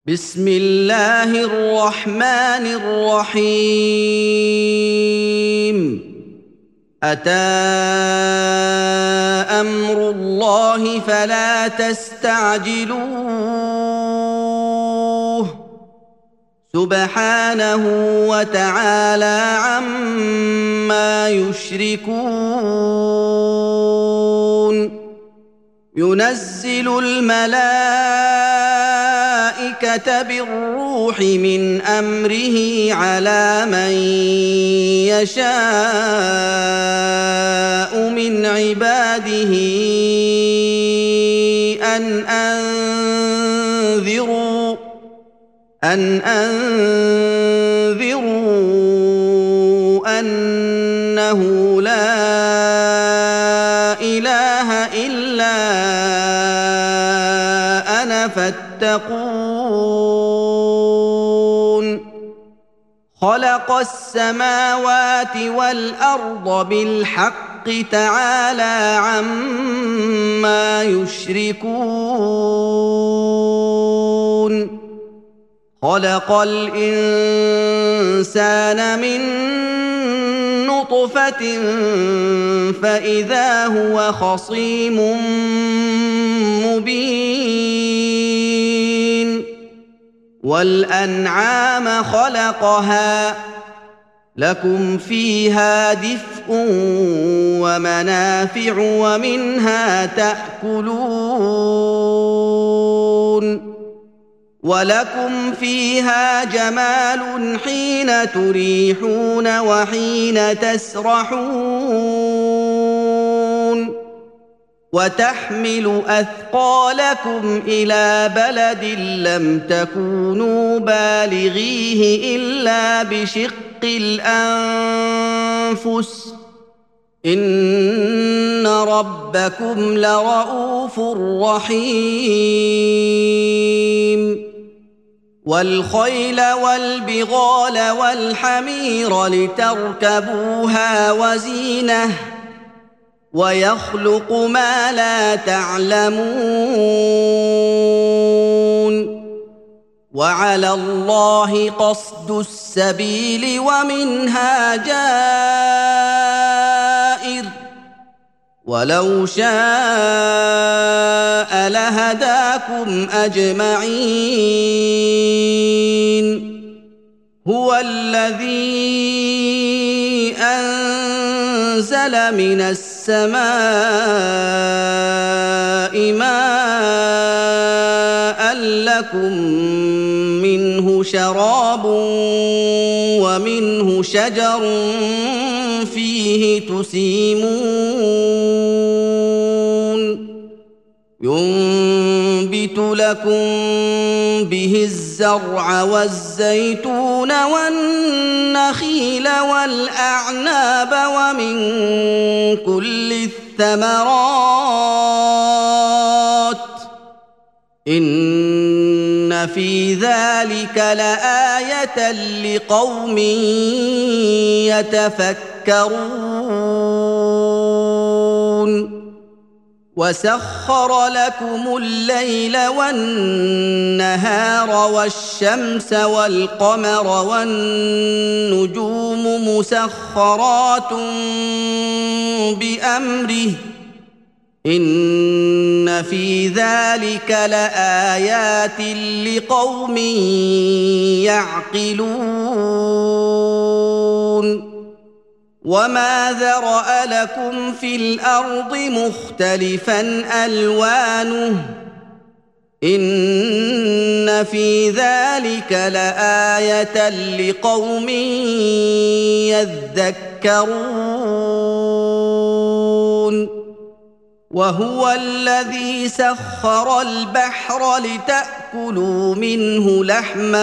بسم الله الرحمن الرحيم أتى أمر الله فلا تستعجلوه سبحانه وتعالى عما يشركون ينزل الملائكة بالروح من أمره على من يشاء من عباده أن أنذروا أنه لا إله إلا أنا فاتقون خلق السماوات والأرض بالحق تعالى عما يشركون خلق الإنسان من نطفة فإذا هو خصيم مبين والأنعام خلقها لكم فيها دفء ومنافع ومنها تأكلون ولكم فيها جمال حين تريحون وحين تسرحون وتحمل أثقالكم إلى بلد لم تكونوا بالغيه إلا بشق الأنفس إن ربكم لرءوف رحيم والخيل والبغال والحمير لتركبوها وزينة ويخلق ما لا تعلمون وعلى الله قصد السبيل ومنها جائر ولو شاء لهداكم أجمعين هو الذي أنزل من السماء ماء لكم منه شراب ومنه شجر فيه تسيمون ينبت لكم به الزرع والزيتون والنخيل والأعناب ومن كل الثمرات إن في ذلك لآية لقوم يتفكرون وسخر لكم الليل والنهار والشمس والقمر والنجوم مسخرات بأمره إن في ذلك لآيات لقوم يعقلون وما ذرأ لكم في الأرض مختلفا ألوانه إن في ذلك لآية لقوم يذكرون وهو الذي سخر البحر لتأكلوا منه لحما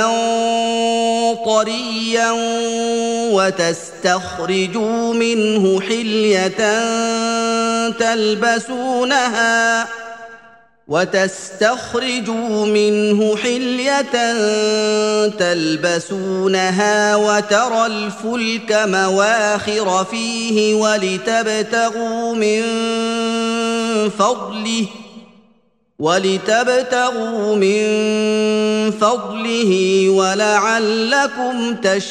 طريا وتستخرجوا منه حلية تلبسونها وترى الفلك مواخر فيه ولتبتغوا من فضله ولعلكم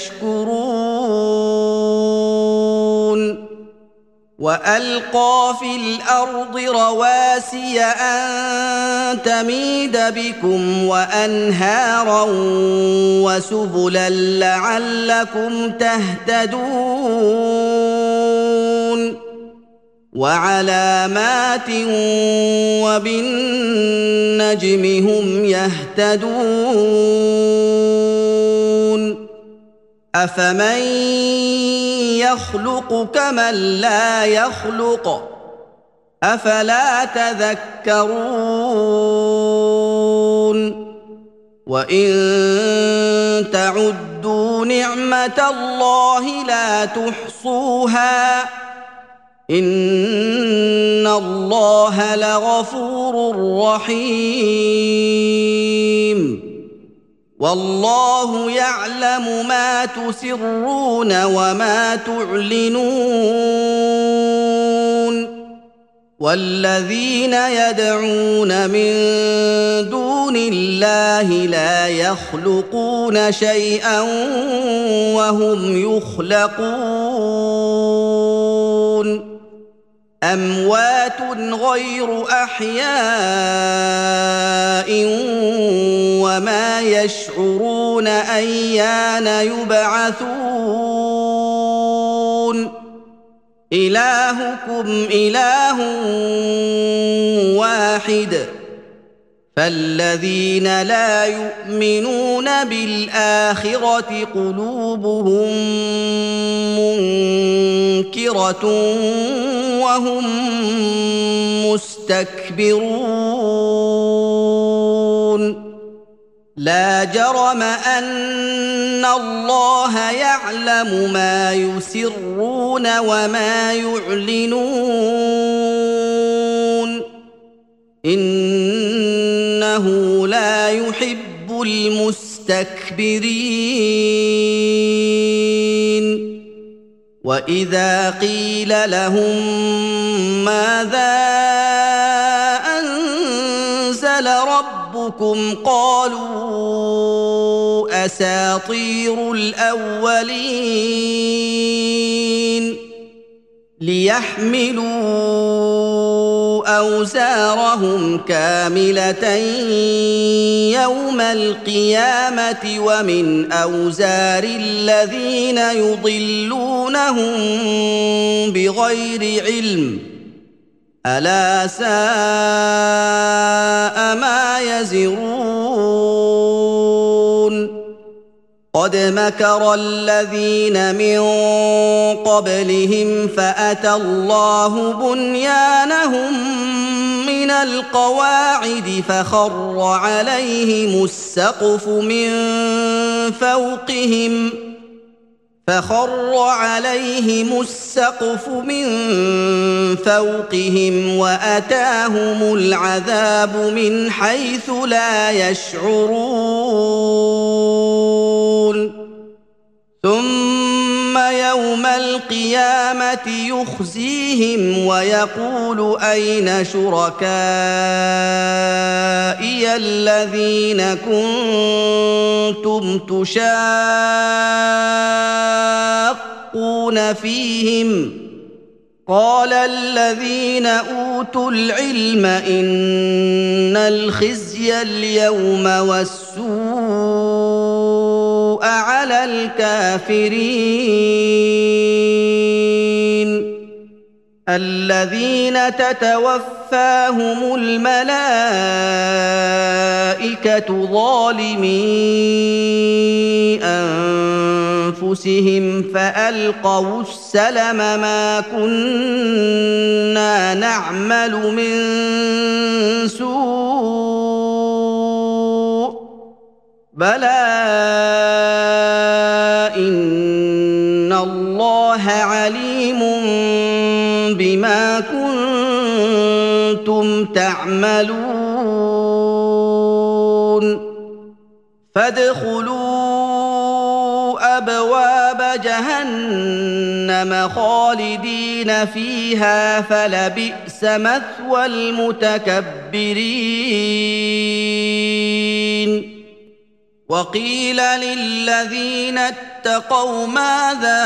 تشكرون وألقى في الأرض رواسي أن تميد بكم وأنهارا وسبلا لعلكم تهتدون وعلامات وبالنجم هم يهتدون أفمن يخلق كمن لا يخلق أفلا تذكرون وإن تعدوا نعمة الله لا تحصوها إن الله لغفور رحيم والله يعلم ما تسرون وما تعلنون والذين يدعون من دون الله لا يخلقون شيئا وهم يخلقون أموات غير أحياء وما يشعرون أيان يبعثون إلهكم إله واحد فالذين لا يؤمنون بالآخرة قلوبهم منكرة وهم مستكبرون لا جرم أن الله يعلم ما يسرون وما يعلنون إنه لا يحب المستكبرين وإذا قيل لهم ماذا أنزل ربكم قالوا أساطير الأولين ليحملوا أوزارهم كاملة يوم القيامة ومن أوزار الذين يضلونهم بغير علم ألا ساء ما يزرون قد مكر الذين من قبلهم فأتى الله بنيانهم من القواعد فخر عليهم السقف من فوقهم وأتاهم العذاب من حيث لا يشعرون ثم يوم القيامة يخزيهم ويقول أين شركائي الذين كنتم تشاقون فيهم قال الذين أوتوا العلم إن الخزي اليوم والسوء على الكافرين الذين تتوفاهم الملائكة ظالمي أنفسهم فألقوا السلم ما كنا نعمل من سوء بلى إن الله عليم بما كنتم تعملون فادخلوا أبواب جهنم خالدين فيها فلبئس مثوى المتكبرين وقيل للذين اتقوا ماذا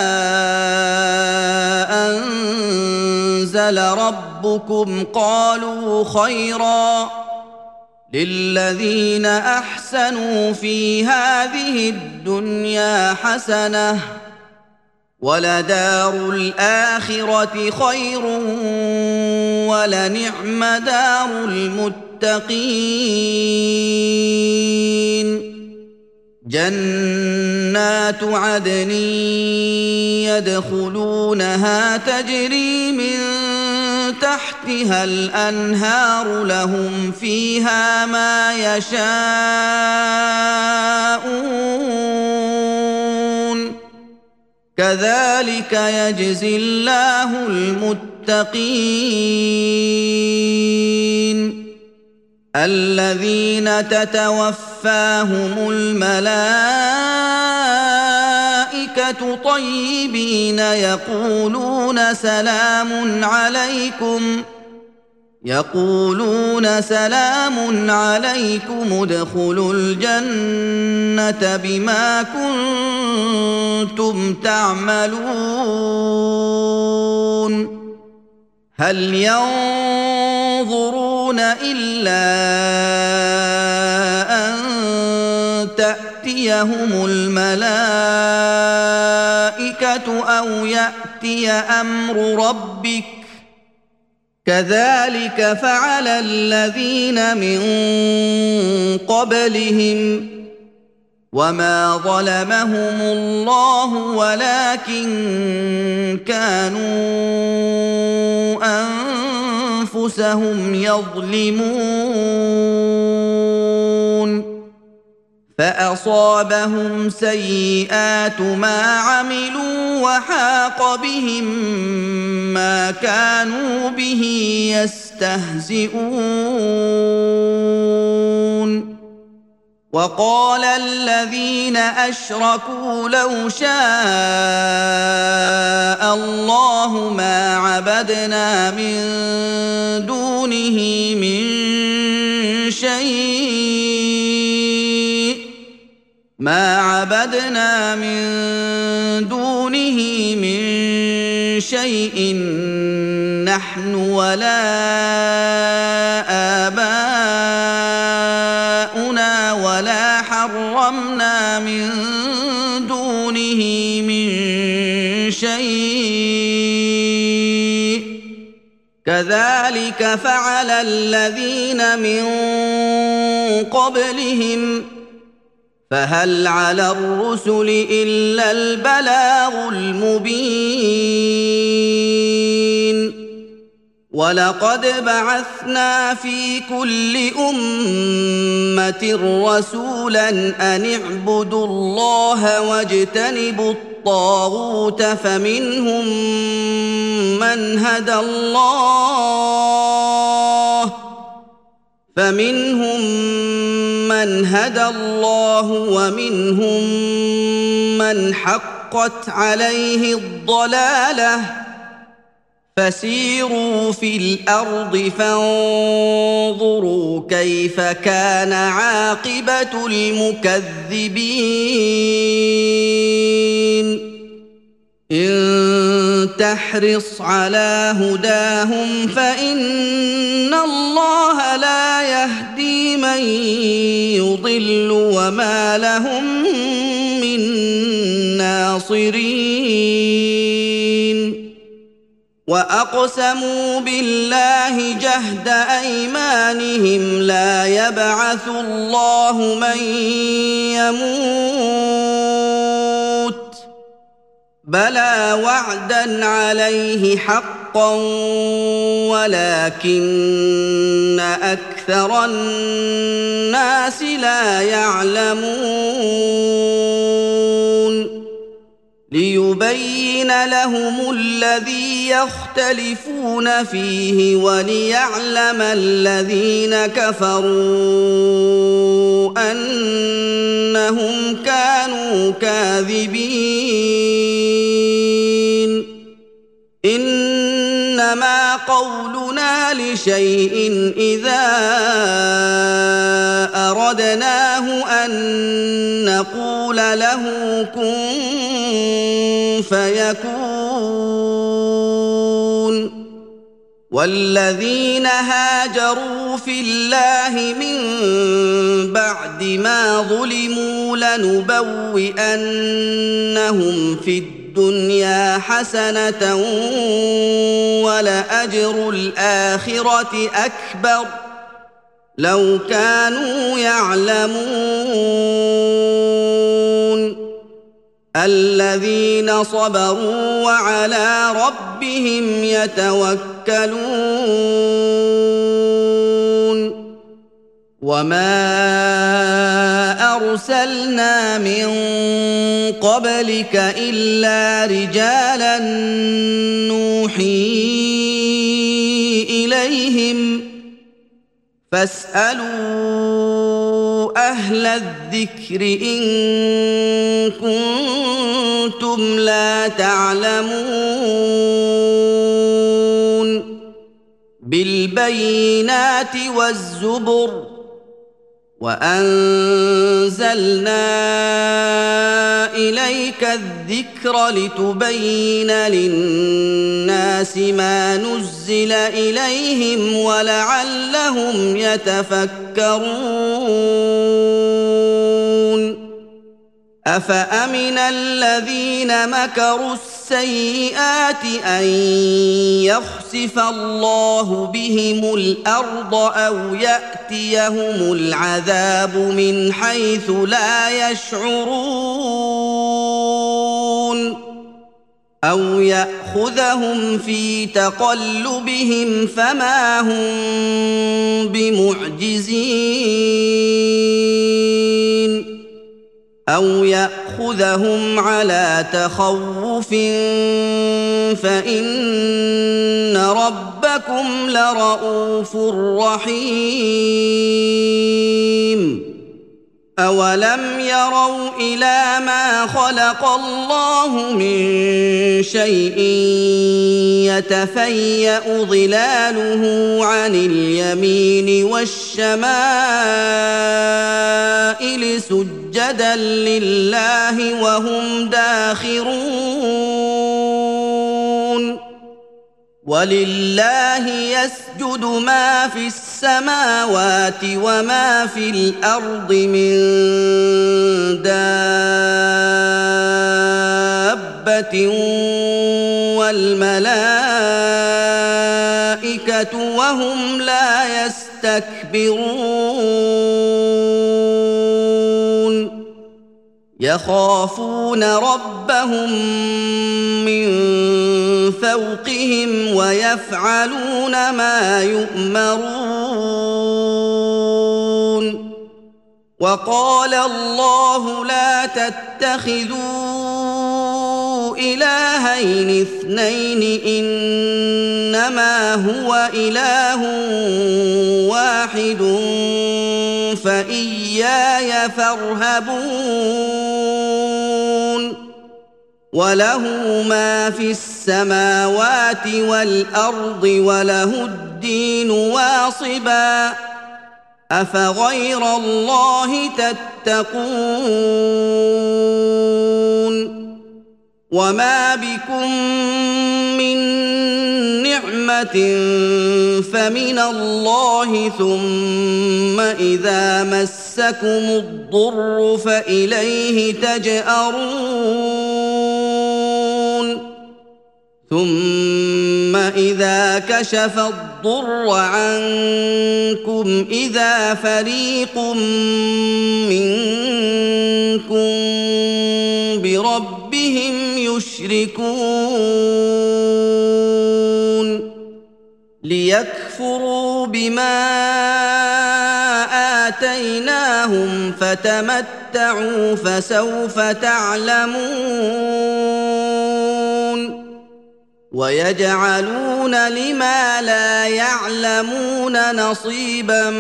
أنزل ربكم قالوا خيرا للذين أحسنوا في هذه الدنيا حسنة ولدار الآخرة خير ولنعم دار المتقين جنات عدن يدخلونها تجري من تحتها الأنهار لهم فيها ما يشاءون كذلك يجزي الله المتقين الذين تتوفاهم الملائكة طيبين يقولون سلام عليكم ادخلوا الجنة بما كنتم تعملون هل ينظرون إلا أن تأتيهم الملائكة أو يأتي أمر ربك كذلك فعل الذين من قبلهم وما ظلمهم الله ولكن كانوا أنفسهم يظلمون فأصابهم سيئات ما عملوا وحاق بهم ما كانوا به يستهزئون وقال الذين أشركوا لو شاء الله ما عبدنا من دونه من شيء نحن ولا آباؤنا ولا حرمنا من دونه من شيء كذلك فعل الذين من قبلهم فهل على الرسل إلا البلاغ المبين ولقد بعثنا في كل أمة رسولا أن اعبدوا الله واجتنبوا الطاغوت فمنهم من هدى الله ومنهم من حقت عليه الضلالة فسيروا في الأرض فانظروا كيف كان عاقبة المكذبين إن تحرص على هداهم فإن الله لا يهدي من يضل وما لهم من ناصرين وأقسموا بالله جهد أيمانهم لا يبعث الله من يموت بلى وعدا عليه حقا ولكن أكثر الناس لا يعلمون ليبين لهم الذي يختلفون فيه وليعلم الذين كفروا أنهم كانوا كاذبين إنما قولنا لشيء إذا أردناه أن نقول له كن فيكون. والذين هاجروا في الله من بعد ما ظلموا لنبوئنهم في الدنيا حسنة ولأجر الآخرة أكبر لو كانوا يعلمون. الذين صبروا وعلى ربهم يتوكلون. وما أرسلنا من قبلك إلا رجالا نوحي إليهم فاسألوا أهل الذكر إن كنتم لا تعلمون. بالبينات والزبر وأنزلنا إليك الذكر لتبين للناس ما نزل إليهم ولعلهم يتفكرون. أفأمن الذين مكروا السيئات أن يخسف الله بهم الأرض أو يأتيهم العذاب من حيث لا يشعرون أو يأخذهم في تقلبهم فما هم بمعجزين أو يأخذهم على تخوف فإن ربكم لرءوف رحيم. أولم يروا إلى ما خلق الله من شيء يتفيأ ظلاله عن اليمين والشمائل سجدا لله وهم داخرون. ولله يسجد ما في السماوات وما في الأرض من دابة والملائكة وهم لا يستكبرون. يخافون ربهم من فوقهم ويفعلون ما يؤمرون. وقال الله لا تتخذوا إلهين اثنين إنما هو إله واحد فإياي فارهبون. وله ما في السماوات والأرض وله الدين واصبا أفغير الله تتقون. وما بكم من نعمة فمن الله ثم إذا مسكم الضر فإليه تجأرون. ثم إذا كشف الضر عنكم إذا فريق منكم بربهم يشركون. ليكفروا بما آتيناهم فتمتعوا فسوف تعلمون. ويجعلون لما لا يعلمون نصيبا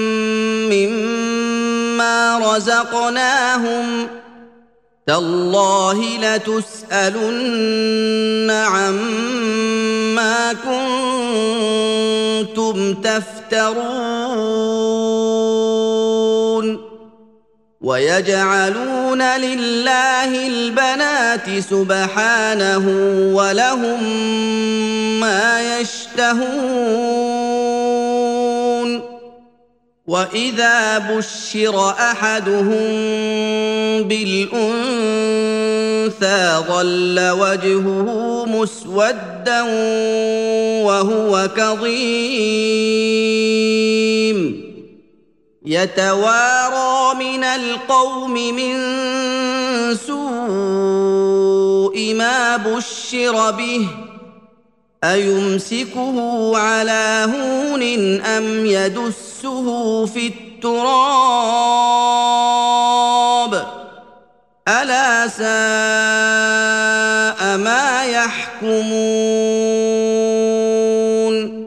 مما رزقناهم تالله لتسألن عما كنتم تفترون. ويجعلون لله البنات سبحانه ولهم ما يشتهون واذا بشر احدهم بالانثى ظل وجهه مسودا وهو كظيم يتوارى من القوم من سوء ما بشر به أيمسكه على هون أم يدسه في التراب ألا ساء ما يحكمون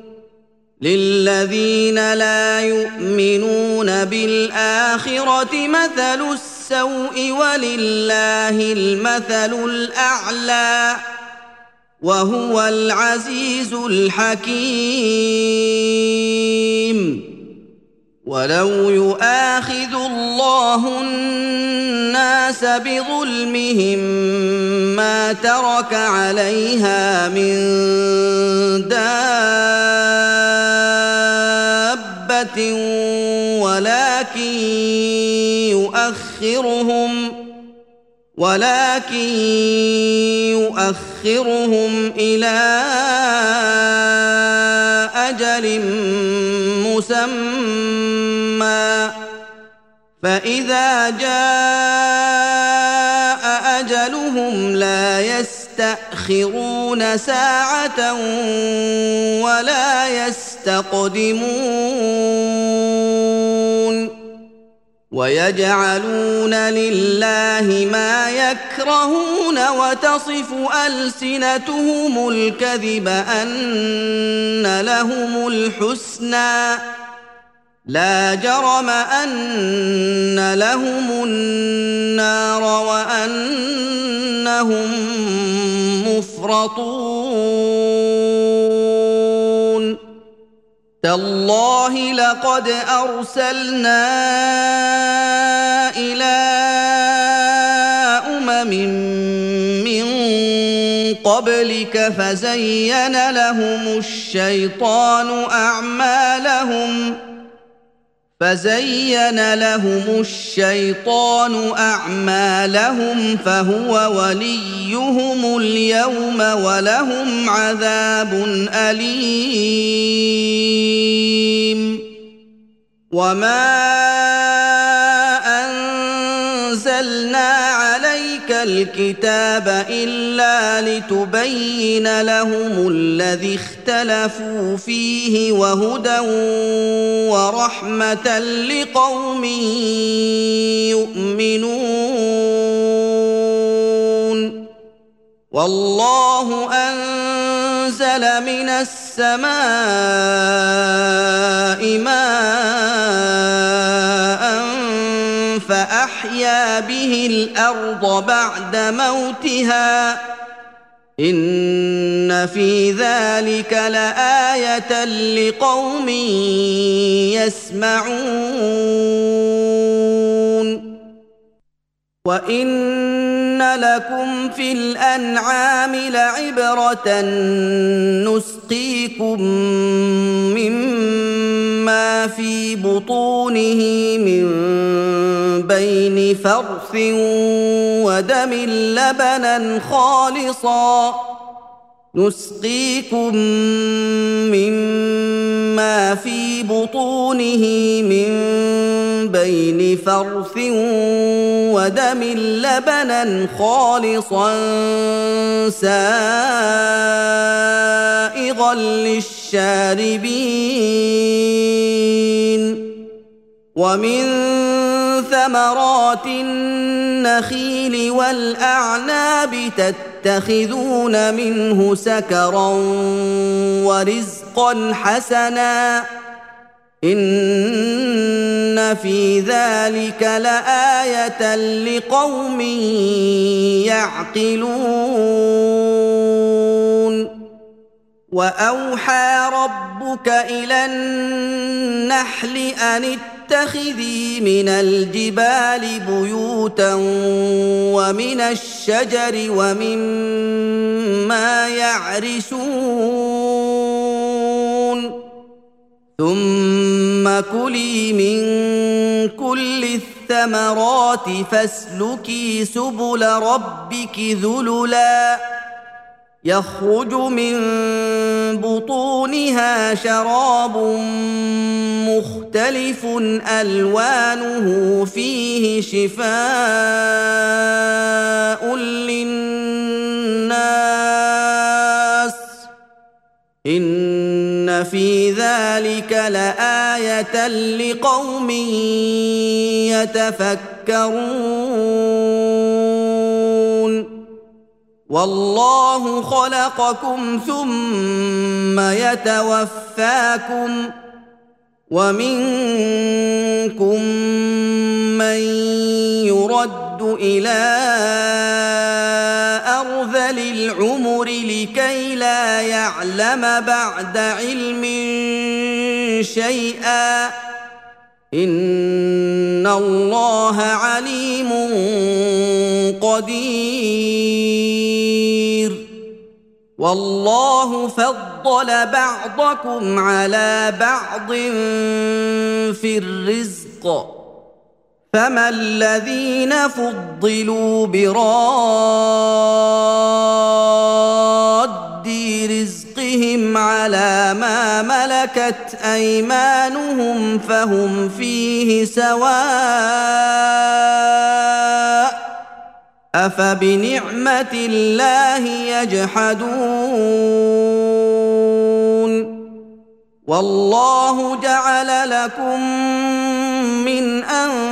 للذين لا يؤمنون بالآخرة مثل السوء ولله المثل الأعلى وهو العزيز الحكيم ولو يؤاخذ الله الناس بظلمهم ما ترك عليها من دابة ولكن يؤخرهم إلى أجل مسمى فإذا جاء أجلهم لا يستأخرون ساعة ولا يستقدمون ويجعلون لله ما يكرهون وتصف ألسنتهم الكذب أن لهم الحسنى لا جرم أن لهم النار وأنهم مفرطون تالله لقد أرسلنا إلى أمم من قبلك فزين لهم الشيطان أعمالهم فهو وليهم اليوم ولهم عذاب أليم وما أنزلنا عليك الكتاب إلا لتبين لهم الذي اختلفوا فيه وهدى ورحمة لقوم يؤمنون والله أنزل من السماء ماء فأحيا به الأرض بعد موتها إن في ذلك لآية لقوم يسمعون وإن لكم في الأنعام لعبرة نسقيكم مما في بطونه من بين فرث ودم لبنا خالصا نسقيكم مما في بطونه من بين فرث ودم لبنا خالصا سائغا للشاربين ومن ثمرات النخيل والأعناب تتخذون منه سكرا ورزقا حسنا إن في ذلك لآية لقوم يعقلون وأوحى ربك إلى النحل أن تتخذي من الجبال بيوتا ومن الشجر ومما يعرشون ثم كلي من كل الثمرات فاسلكي سبل ربك ذللا يخرج من بطونها شراب مختلف ألوانه فيه شفاء للناس إن في ذلك لآية لقوم يتفكرون والله خلقكم ثم يتوفاكم ومنكم من يرد إلى أرذل العمر لكي لا يعلم بعد علم شيئا إن الله عليم قدير والله فضل بعضكم على بعض في الرزق فما الذين فضلوا براد رزقهم على ما ملكت أيمانهم فهم فيه سواء أفبنعمة الله يجحدون والله جعل لكم من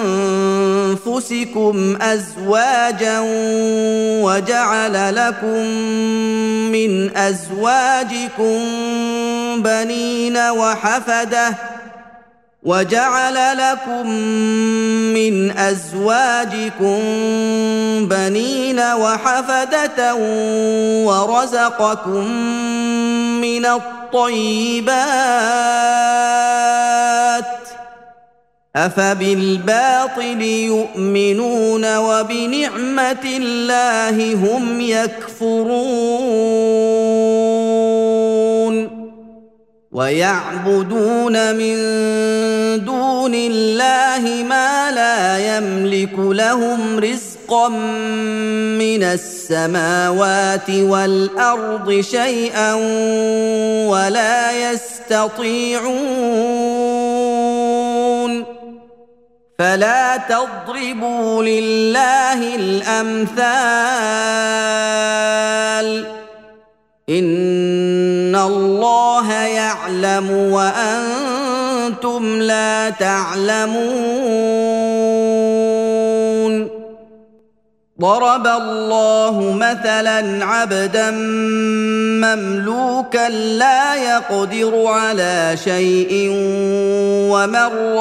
أنفسكم أزواجا وجعل لكم من أزواجكم بنين وحفدة وجعل لكم من أزواجكم بنين وحفدة ورزقكم من الطيبات أفبالباطل يؤمنون وبنعمة الله هم يكفرون ويعبدون من دون الله ما لا يملك لهم رزقا من السماوات والأرض شيئا ولا يستطيعون فلا تضربوا لله الأمثال إن الله يعلم وأنتم لا تعلمون ضرب الله مثلا عبدا مملوكا لا يقدر على شيء ومن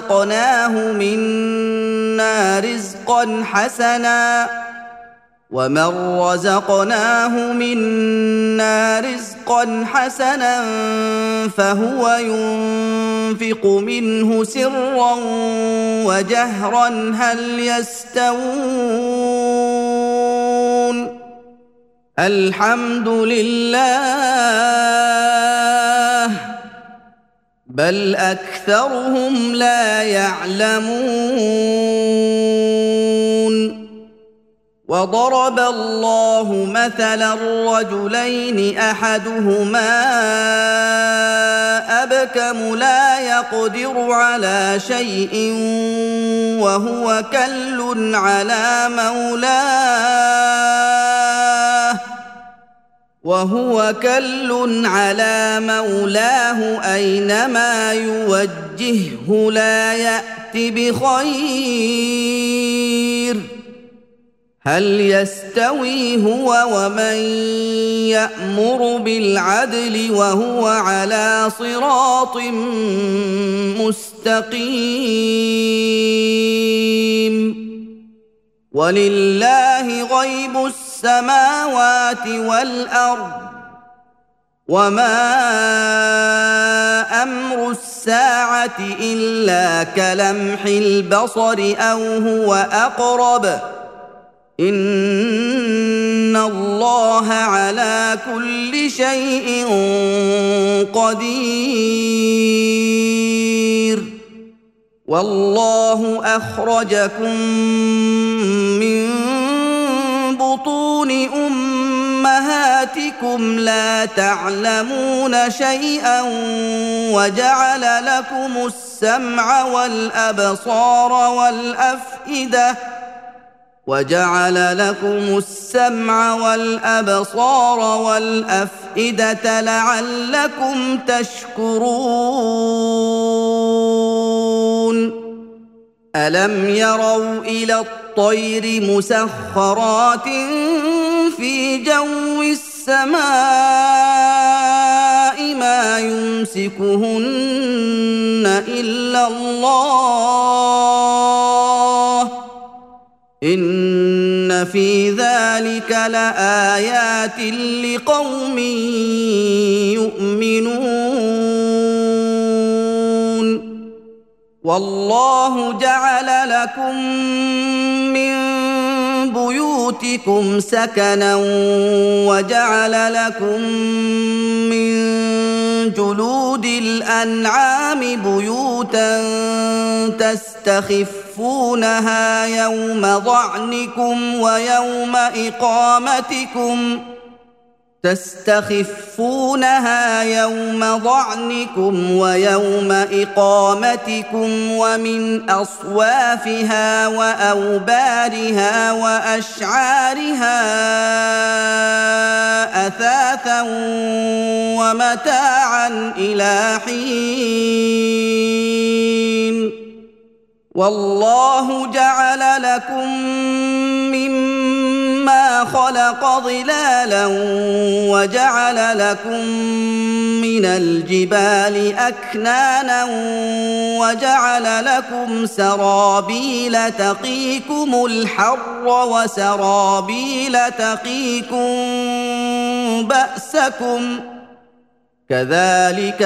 رزقناه منا رزقا حسنا فهو ينفق منه سرا وجهرا هل يستوون الحمد لله بل أكثرهم لا يعلمون وضرب الله مثلا رجلين أحدهما أبكم لا يقدر على شيء وهو كل على مولاه أينما يوجهه لا يأت بخير هل يستوي هو ومن يأمر بالعدل وهو على صراط مستقيم ولله غيب السماوات والأرض وما امر الساعه الا كلمح البصر او هو اقرب ان الله على كل شيء قدير والله اخرجكم من بطون امهاتكم لا تعلمون شيئا وجعل لكم السمع والابصار والافئده لعلكم تشكرون الم يروا الى الطير مسخرات في جو السماء ما يمسكهن الا الله ان في ذلك لايات لقوم يؤمنون والله جعل لكم من بيوتكم سكنا وجعل لكم من جلود الأنعام بيوتا تستخفونها يوم ضعنكم ويوم إقامتكم ومن أصوافها وأوبارها وأشعارها أثاثا ومتاعا إلى حين والله جعل لكم مما خلق ظلالا وجعل لكم من الجبال أكنانا وجعل لكم سرابيل تقيكم الحر وسرابيل تقيكم بأسكم كذلك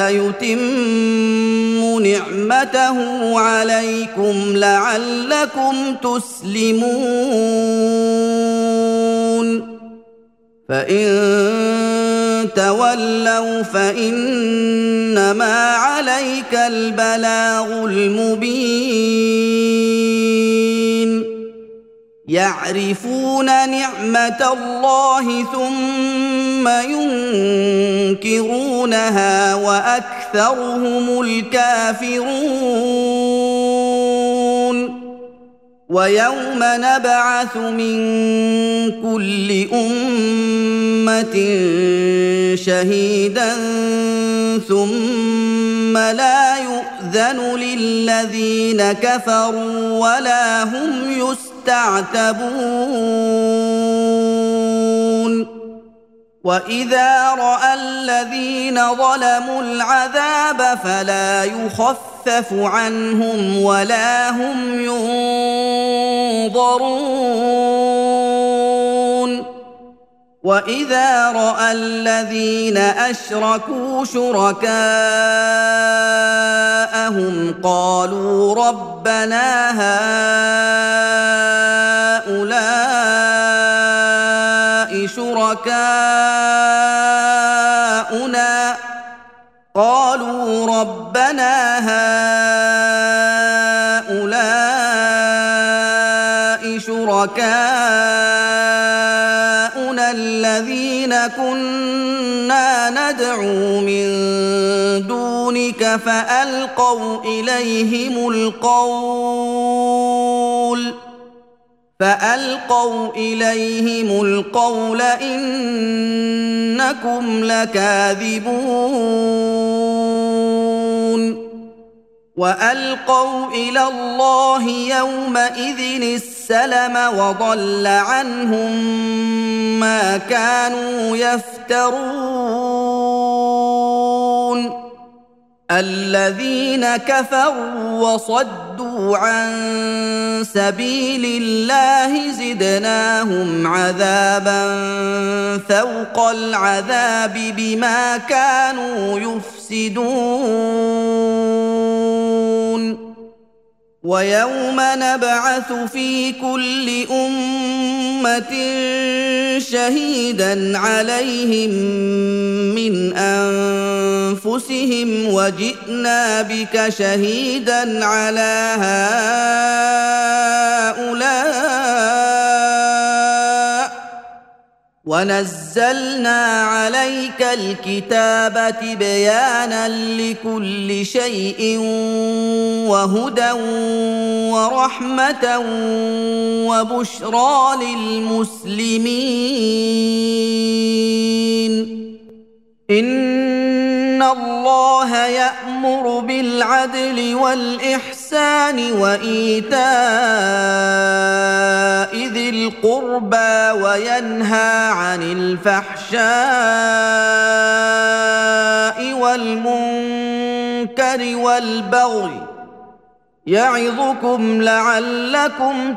يتم نعمته عليكم لعلكم تسلمون فإن تولوا فإنما عليك البلاغ المبين يعرفون نعمة الله ثم ينكرونها وأكثرهم الكافرون ويوم نبعث من كل أمة شهيدا ثم لا يؤذن للذين كفروا ولا هم يستعتبون وإذا رأى الذين ظلموا العذاب فلا يخفف عنهم ولا هم ينظرون وإذا رأى الذين أشركوا شركاءهم قالوا ربنا هؤلاء شركاؤنا الذين كنا ندعو من دونك فألقوا إليهم القول إنكم لكاذبون وألقوا إلى الله يومئذ السلم وضل عنهم ما كانوا يفترون الذين كفروا وصدوا عن سبيل الله الله زدناهم عذابا فوق العذاب بما كانوا يفسدون ويوم نبعث في كل أمة شهيدا عليهم من أنفسهم وجئنا بك شهيدا على هؤلاء ونزلنا عليك الكتاب تبيانا لكل شيء وهدى ورحمة وبشرى للمسلمين إن الله يأمر بالعدل والإحسان وإيتاء ذي القربى وينهى عن الفحشاء والمنكر والبغي يعظكم لعلكم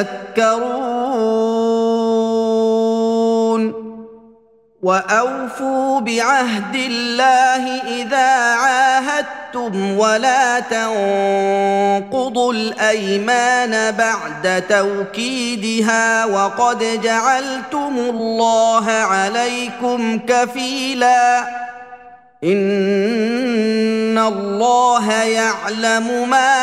تذكرون وأوفوا بعهد الله إذا عاهدتم ولا تنقضوا الأيمان بعد توكيدها وقد جعلتم الله عليكم كفيلا إن الله يعلم ما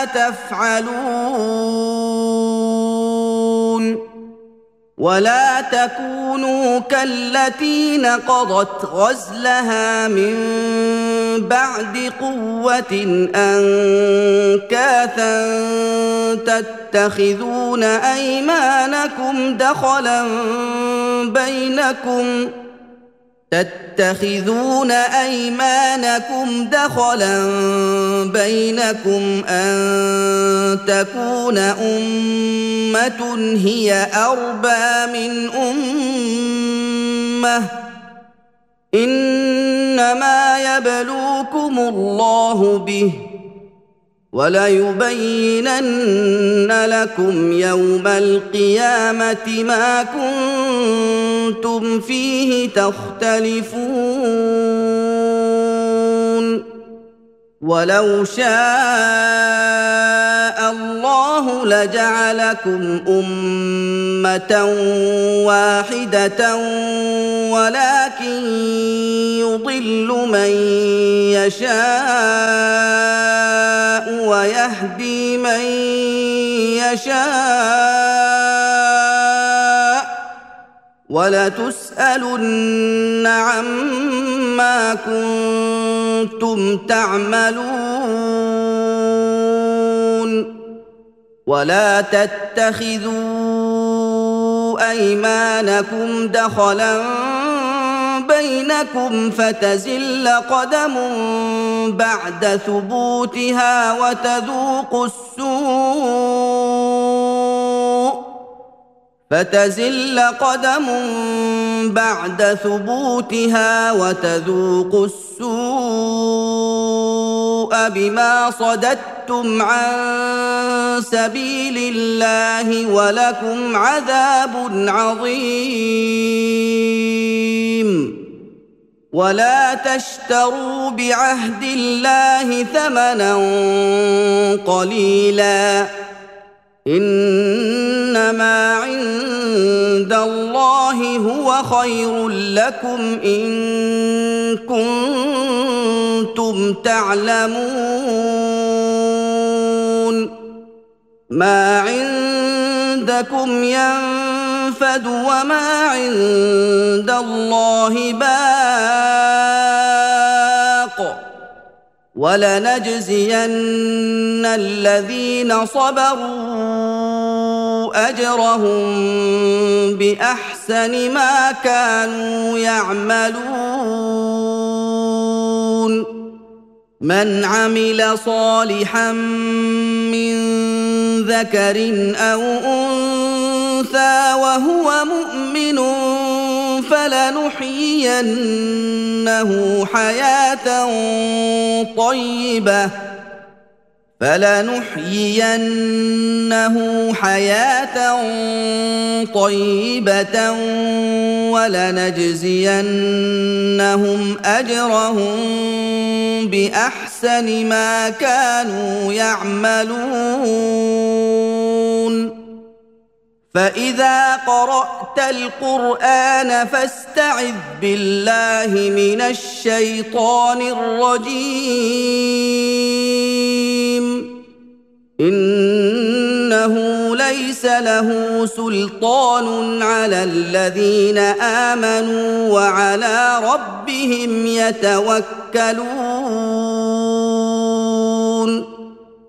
تفعلون ولا تكونوا كالتي نقضت غزلها من بعد قوة أنكاثا تتخذون أيمانكم دخلا بينكم أن تكون أمة هي أربى من أمة إنما يبلوكم الله به وليبينن لكم يوم القيامة ما كنتم فيه تختلفون ولو شاء الله لجعلكم أمة واحدة ولكن يضل من يشاء ويهدي من يشاء ولتسألن عما كنتم تعملون ولا تتخذوا أيمانكم دخلا بينكم فتزل قدم بعد ثبوتها وتذوقوا السوء بما صددتم عن سبيل الله ولكم عذاب عظيم ولا تشتروا بعهد الله ثمنا قليلا إنما عند الله هو خير لكم إن كنتم تعلمون ما عندكم ينفد وما عند الله باق ولنجزين الذين صبروا أجرهم بأحسن ما كانوا يعملون من عمل صالحا من ذكر أو أنثى وهو مؤمن فلنحيينه حياة فلنحيينه حياة طيبة ولنجزينهم أجرهم بأحسن ما كانوا يعملون فإذا قرأت القرآن فاستعذ بالله من الشيطان الرجيم إنه ليس له سلطان على الذين آمنوا وعلى ربهم يتوكلون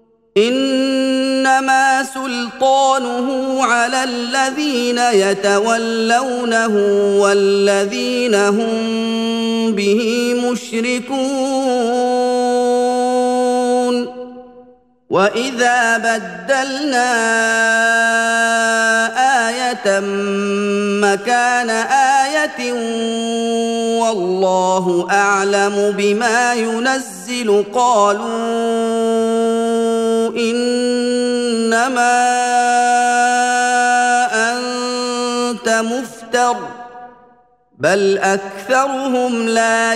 إنما سلطانه على الذين يتولونه والذين هم به مشركون وإذا بدلنا آية مكان آية والله أعلم بما ينزل قالوا إنما أنت مفتر بل أكثرهم لا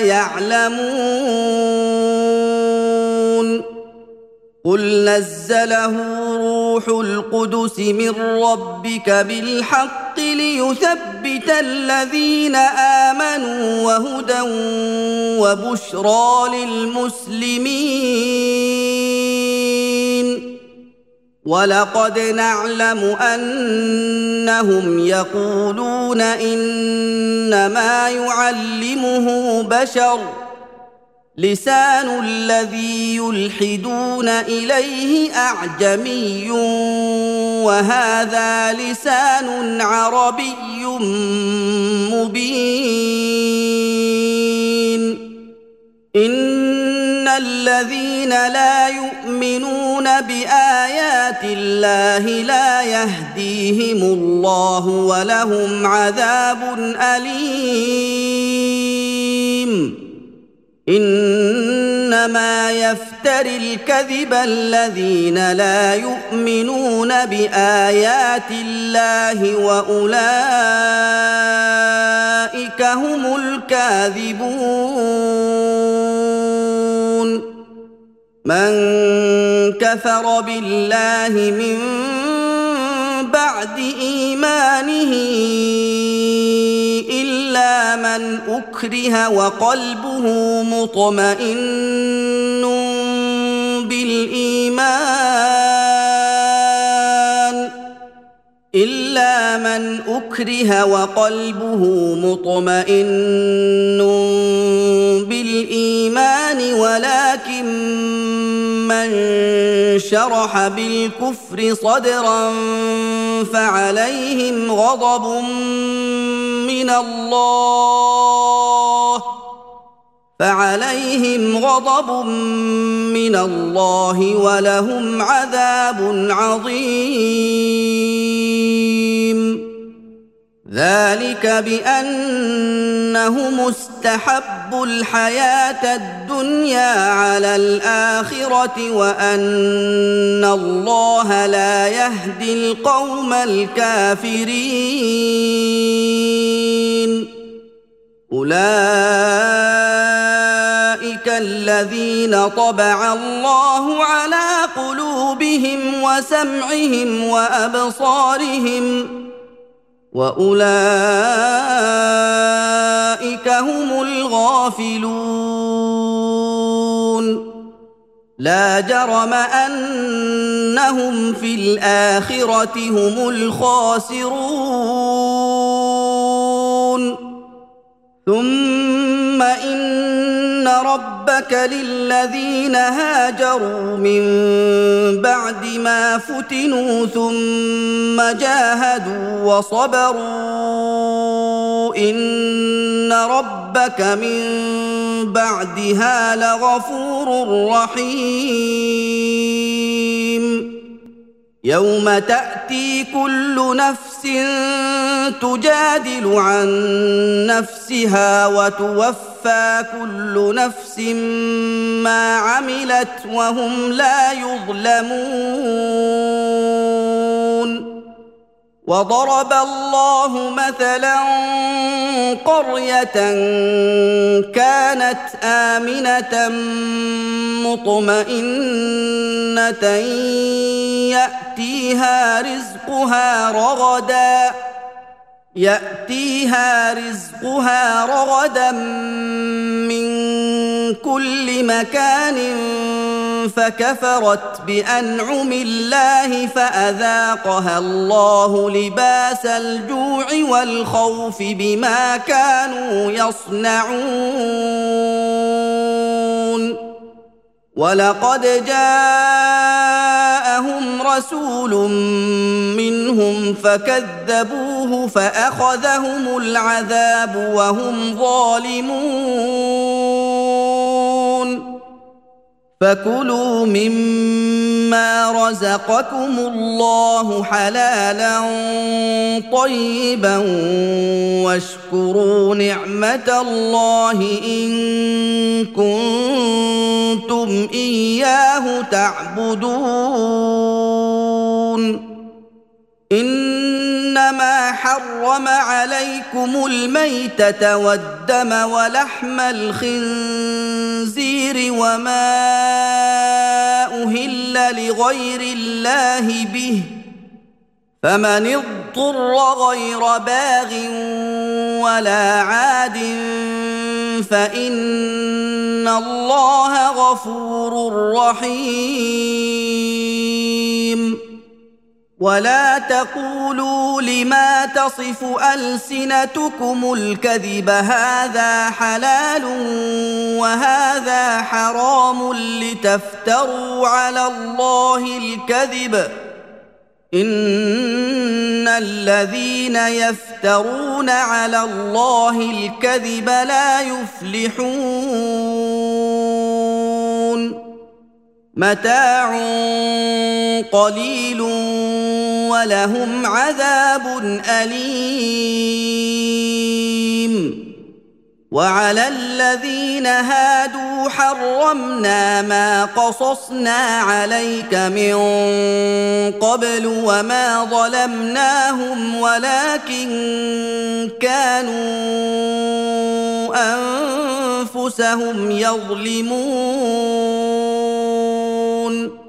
يعلمون قل نزله روح القدس من ربك بالحق ليثبت الذين آمنوا وهدى وبشرى للمسلمين ولقد نعلم أنهم يقولون إنما يعلمه بشر لسان الذي يلحدون إليه أعجمي وهذا لسان عربي مبين إن الذين لا يؤمنون بآيات الله لا يهديهم الله ولهم عذاب أليم إنما يفتري الكذب الذين لا يؤمنون بآيات الله وأولئك هم الكاذبون من كفر بالله من بعد إيمانه إلا من أكره وقلبه مطمئن بالإيمان ولكن من شرح بالكفر صدرا فعليهم غضب من الله ولهم عذاب عظيم ذلك بأنهم استحبوا الحياة الدنيا على الآخرة وأن الله لا يهدي القوم الكافرين أولئك الذين طبع الله على قلوبهم وسمعهم وأبصارهم وأولئك هم الغافلون لا جرم أنهم في الآخرة هم الخاسرون ثم إن ربك للذين هاجروا من بعد ما فتنوا ثم جاهدوا وصبروا إن ربك من بعدها لغفور رحيم يوم تأتي كل نفس تجادل عن نفسها وتوفى كل نفس ما عملت وهم لا يظلمون وضرب الله مثلا قرية كانت آمنة مطمئنة يأتيها رزقها رغدا من كل مكان فكفرت بأنعم الله فأذاقها الله لباس الجوع والخوف بما كانوا يصنعون ولقد جاءهم رسول منهم فكذبوه فأخذهم العذاب وهم ظالمون فكلوا مما رزقكم الله حلالا طيبا واشكروا نعمة الله إن كنتم إياه تعبدون إنما حرم عليكم الميتة والدم ولحم الخنزير وما أهل لغير الله به فمن اضطر غير باغ ولا عاد فإن الله غفور رحيم ولا تقولوا لما تصف ألسنتكم الكذب هذا حلال وهذا حرام لتفتروا على الله الكذب إن الذين يفترون على الله الكذب لا يفلحون متاع قليل ولهم عذاب أليم وعلى الذين هادوا حرمنا ما قصصنا عليك من قبل وما ظلمناهم ولكن كانوا أنفسهم يظلمون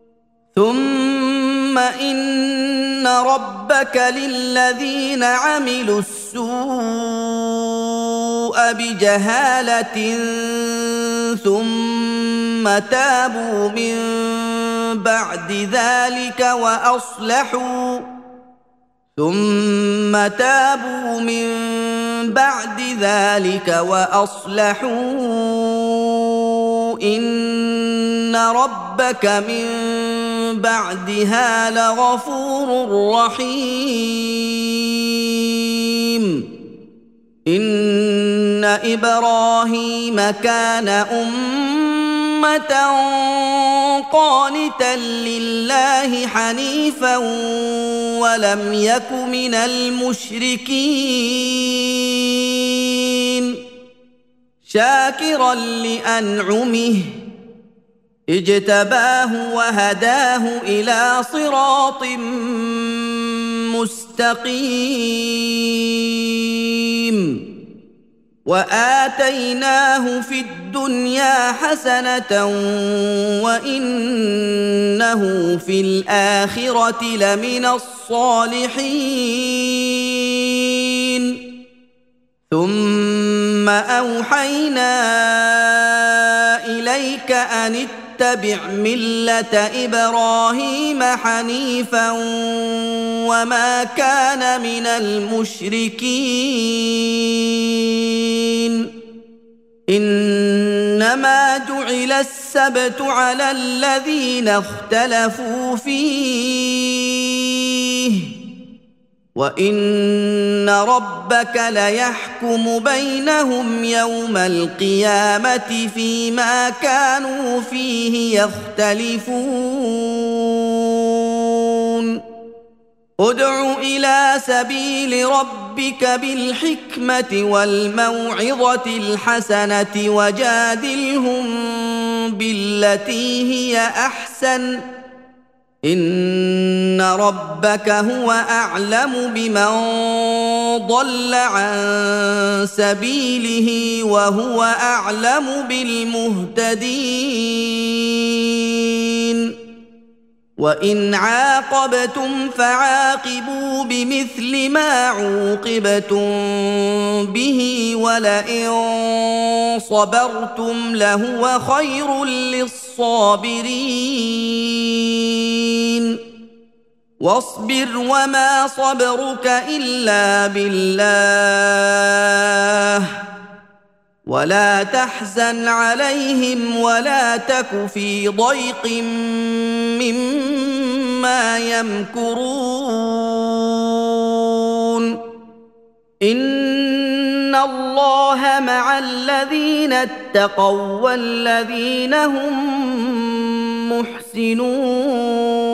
ثم إن ربك للذين عملوا السوء بجهالة ثم تابوا من بعد ذلك وأصلحوا إن ربك من بعدها لغفور رحيم إن إبراهيم كان أمة قانتا لله حنيفا ولم يك من المشركين شاكرا لأنعمه اجتباه وهداه إلى صراط مستقيم وآتيناه في الدنيا حسنة وإنه في الآخرة لمن الصالحين ثم أوحينا إليك أن اتبع ملة إبراهيم حنيفا وما كان من المشركين إنما جعل السبت على الذين اختلفوا فيه وإن ربك ليحكم بينهم يوم القيامة فيما كانوا فيه يختلفون ادع إلى سبيل ربك بالحكمة والموعظة الحسنة وجادلهم بالتي هي أحسن إن ربك هو أعلم بمن ضل عن سبيله وهو أعلم بالمهتدين وإن عاقبتم فعاقبوا بمثل ما عوقبتم به ولئن صبرتم لهو خير للصابرين واصبر وما صبرك إلا بالله ولا تحزن عليهم ولا تك في ضيق مما يمكرون إن الله مع الذين اتقوا والذين هم محسنون